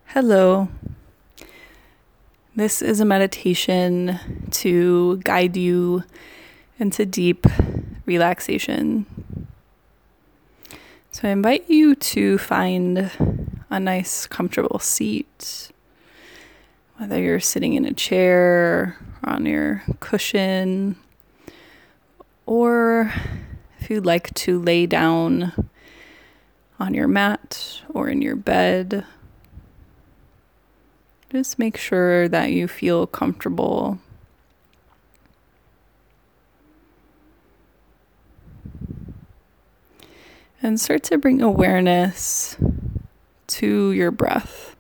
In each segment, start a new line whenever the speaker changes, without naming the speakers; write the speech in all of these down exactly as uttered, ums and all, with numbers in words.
Hello. This is a meditation to guide you into deep relaxation. So I invite you to find a nice, comfortable seat, whether you're sitting in a chair or on your cushion, or if you'd like to lay down on your mat or in your bed. Just make sure that you feel comfortable. And start to bring awareness to your breath.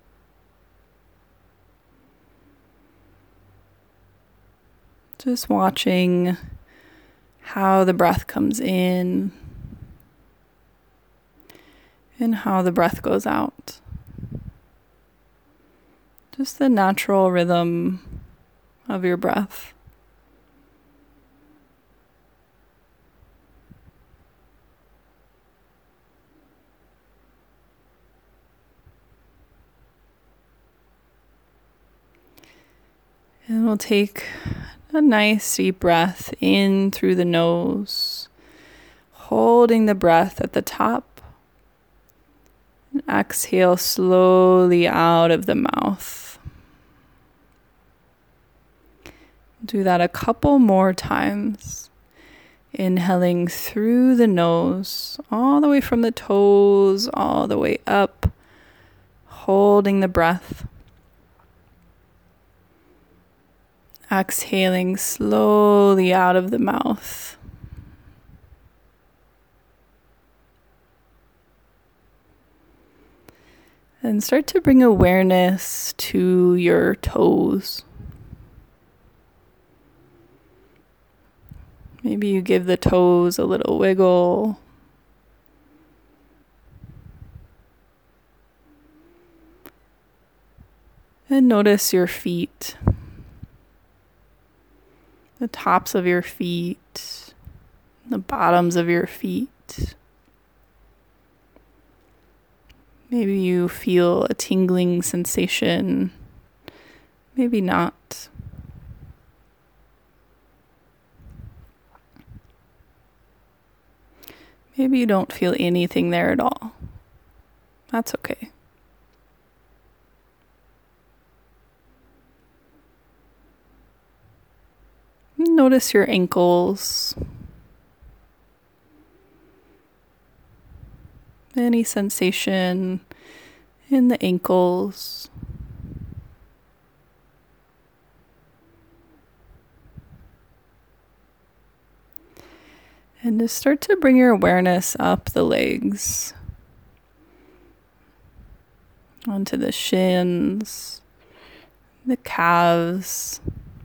Just watching how the breath comes in and how the breath goes out. Just the natural rhythm of your breath. And we'll take a nice deep breath in through the nose, holding the breath at the top. And exhale slowly out of the mouth. Do that a couple more times. Inhaling through the nose, all the way from the toes, all the way up, holding the breath. Exhaling slowly out of the mouth. And start to bring awareness to your toes. Maybe you give the toes a little wiggle. And notice your feet. The tops of your feet. The bottoms of your feet. Maybe you feel a tingling sensation. Maybe not. Maybe you don't feel anything there at all. That's okay. Notice your ankles. Any sensation in the ankles. And just start to bring your awareness up the legs, onto the shins, the calves,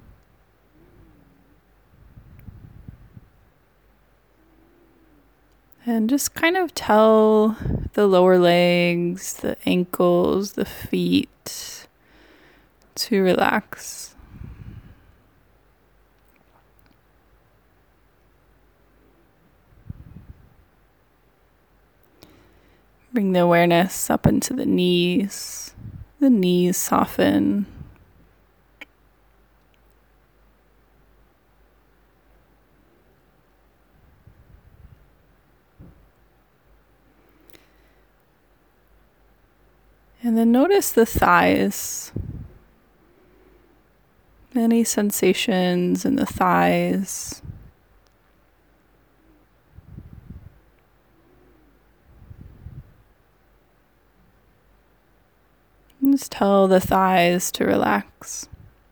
and just kind of tell the lower legs, the ankles, the feet to relax. Bring the awareness up into the knees. The knees soften. And then notice the thighs. Any sensations in the thighs. Just tell the thighs to relax.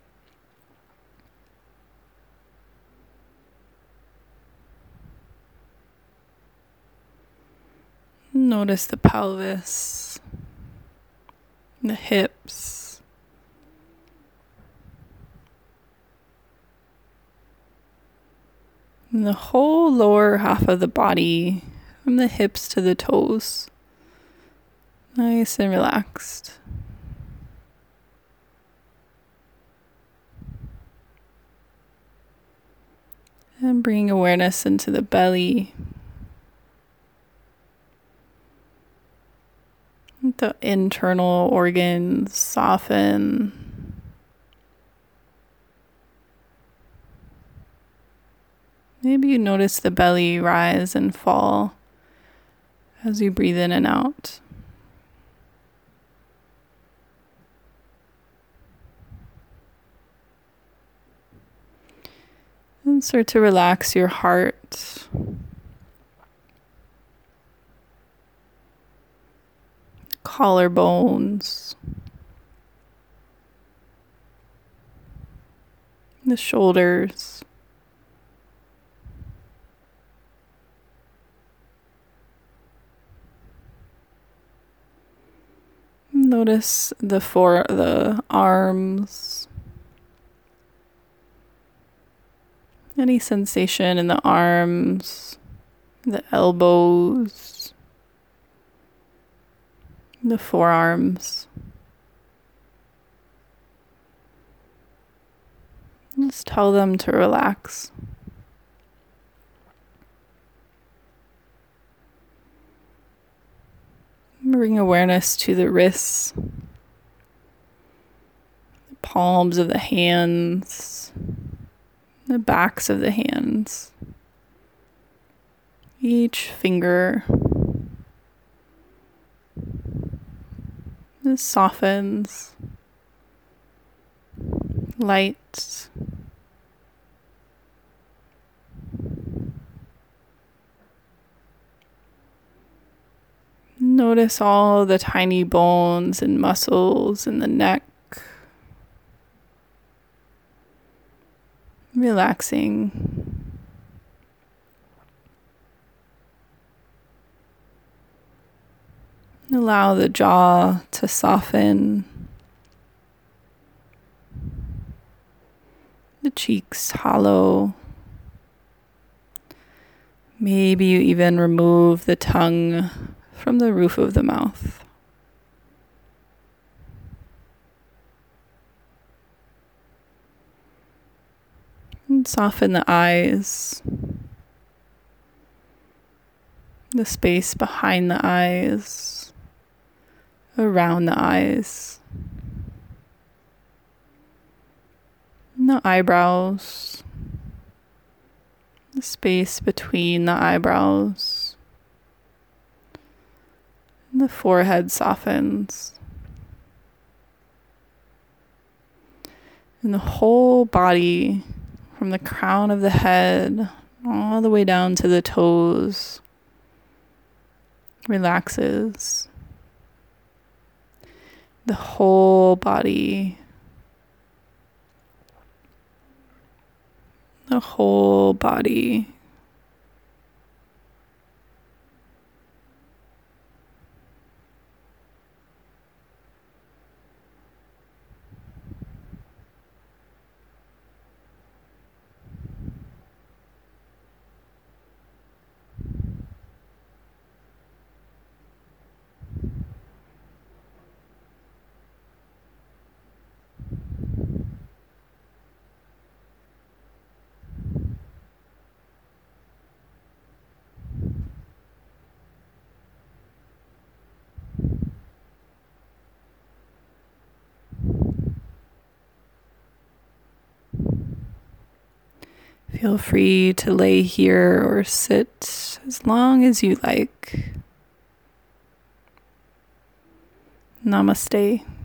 Notice the pelvis, the hips, and the whole lower half of the body, from the hips to the toes. Nice and relaxed. And bring awareness into the belly. The internal organs soften. Maybe you notice the belly rise and fall as you breathe in and out. And start to relax your heart. Collarbones. The shoulders. Notice the four the arms. Any sensation in the arms, the elbows, the forearms. Just tell them to relax. Bring awareness to the wrists, the palms of the hands, the backs of the hands, each finger. This softens, light. Notice all the tiny bones and muscles in the neck. Relaxing. Allow the jaw to soften. The cheeks hollow. Maybe you even remove the tongue from the roof of the mouth. And soften the eyes, the space behind the eyes, around the eyes, and the eyebrows, the space between the eyebrows, and the forehead softens, and the whole body, from the crown of the head all the way down to the toes, relaxes. The whole body, the whole body. Feel free to lay here or sit as long as you like. Namaste.